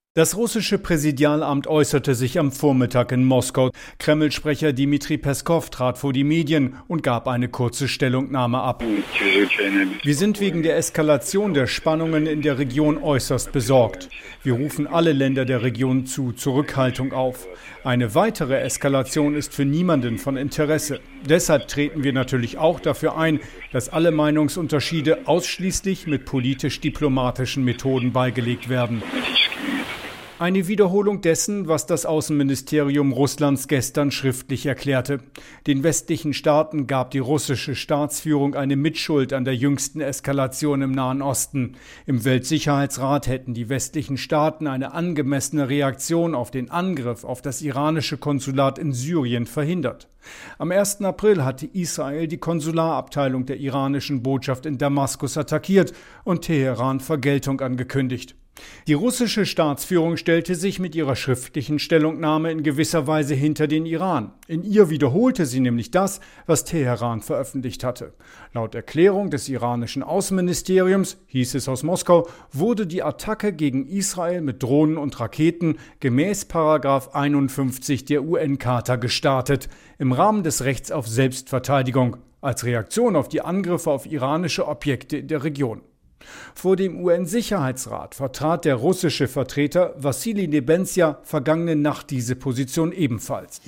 Das russische Präsidialamt äußerte sich am Vormittag in Moskau. Kreml-Sprecher Dmitri Peskow trat vor die Medien und gab eine kurze Stellungnahme ab. Wir sind wegen der Eskalation der Spannungen in der Region äußerst besorgt. Wir rufen alle Länder der Region zu Zurückhaltung auf. Eine weitere Eskalation ist für niemanden von Interesse. Deshalb treten wir natürlich auch dafür ein, dass alle Meinungsunterschiede ausschließlich mit politisch-diplomatischen Methoden beigelegt werden. Eine Wiederholung dessen, was das Außenministerium Russlands gestern schriftlich erklärte. Den westlichen Staaten gab die russische Staatsführung eine Mitschuld an der jüngsten Eskalation im Nahen Osten. Im Weltsicherheitsrat hätten die westlichen Staaten eine angemessene Reaktion auf den Angriff auf das iranische Konsulat in Syrien verhindert. Am 1. April hatte Israel die Konsularabteilung der iranischen Botschaft in Damaskus attackiert und Teheran Vergeltung angekündigt. Die russische Staatsführung stellte sich mit ihrer schriftlichen Stellungnahme in gewisser Weise hinter den Iran. In ihr wiederholte sie nämlich das, was Teheran veröffentlicht hatte. Laut Erklärung des iranischen Außenministeriums, hieß es aus Moskau, wurde die Attacke gegen Israel mit Drohnen und Raketen gemäß § 51 der UN-Charta gestartet, im Rahmen des Rechts auf Selbstverteidigung, als Reaktion auf die Angriffe auf iranische Objekte in der Region. Vor dem UN-Sicherheitsrat vertrat der russische Vertreter Wassili Nebenzia vergangene Nacht diese Position ebenfalls.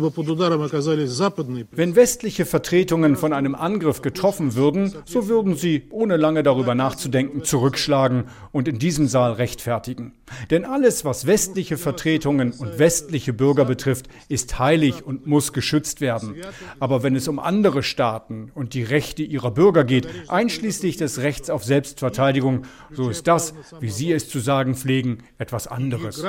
Wenn westliche Vertretungen von einem Angriff getroffen würden, so würden sie, ohne lange darüber nachzudenken, zurückschlagen und in diesem Saal rechtfertigen. Denn alles, was westliche Vertretungen und westliche Bürger betrifft, ist heilig und muss geschützt werden. Aber wenn es um andere Staaten und die Rechte ihrer Bürger geht, einschließlich des Rechts auf Selbstverteidigung, so ist das, wie Sie es zu sagen pflegen, etwas anderes.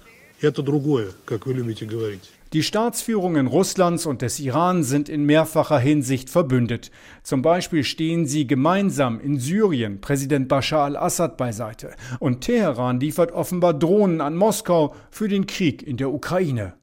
Die Staatsführungen Russlands und des Iran sind in mehrfacher Hinsicht verbündet. Zum Beispiel stehen sie gemeinsam in Syrien Präsident Bashar al-Assad beiseite. Und Teheran liefert offenbar Drohnen an Moskau für den Krieg in der Ukraine.